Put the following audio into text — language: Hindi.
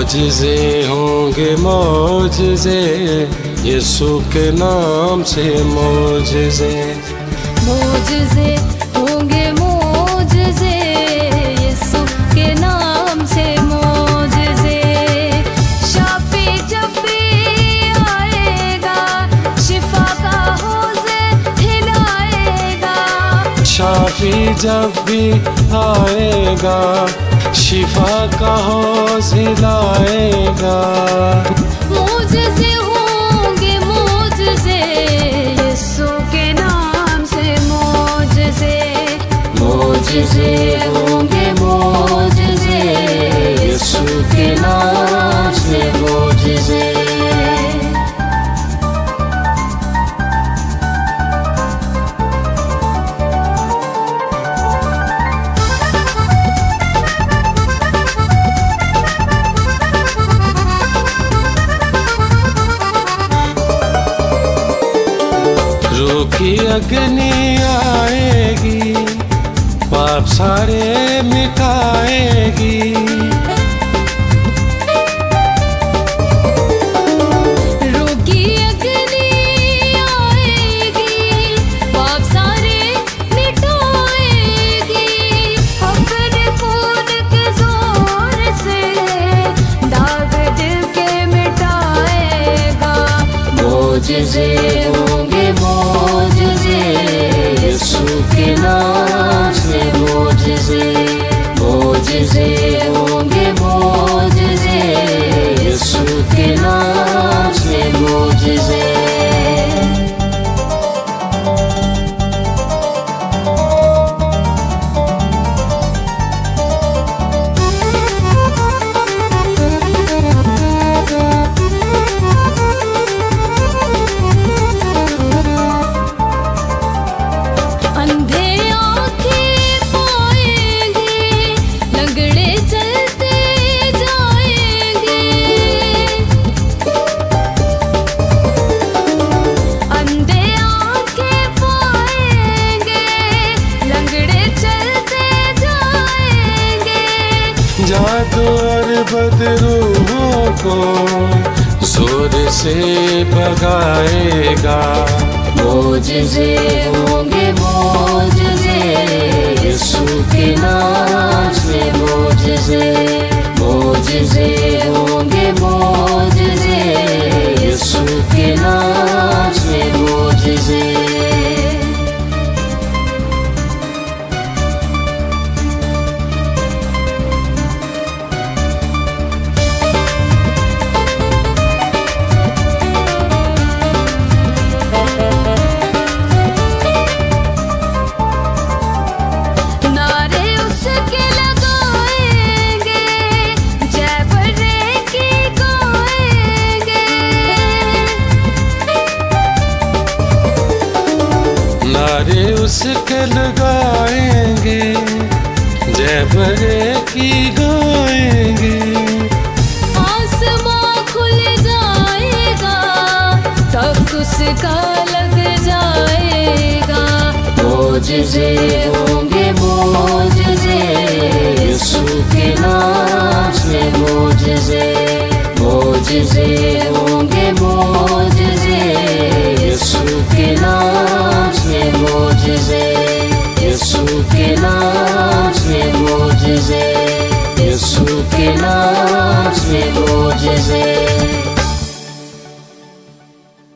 मोजज़े होंगे मोजज़े, यीशु के नाम से मोजज़े। मोजज़े होंगे मोजज़े, यीशु के नाम से मोजज़े। शाफी जब भी आएगा, शिफा का हौज़े हिलाएगा। शाफी जब भी आएगा, शिफा का हौज़ हिलाएगा। मोजज़े होंगे मोजज़े, यीशु के नाम से मोजज़े। मोजज़े होंगे मोजज़े, यीशु के नाम से मोजज़े। की अग्नि आएगी, पाप सारे मिटाएगी। रोगी अग्नि आएगी, पाप सारे मिटाएगी। अपने खून के जोर से दाग दिल के मिटाएगा। मोजज़े होंगे मोजज़े, यीशु के नाम से मोजज़े। मोजज़े होंगे मोजज़े, यीशु के नाम से मोजज़े। जादू और बदरूहों को जोर से भगाएगा। मोजज़े होंगे मोजज़े, यीशु के नाम से मोजज़े। मोजज़े होंगे मोजज़े, यीशु के नाम से मोजज़े। नारे उसके लगाएंगे, जय बरे की गाएंगे। आसमां खुल जाएगा, तब उसका लग जाएगा। मोजज़े होंगे मोजज़े, यीशु के नाम से मोजज़े। मोजज़े होंगे मोजज़े, यीशु के नाम से मोजज़े। यीशु के नाम से मोजज़े, यीशु के नाम से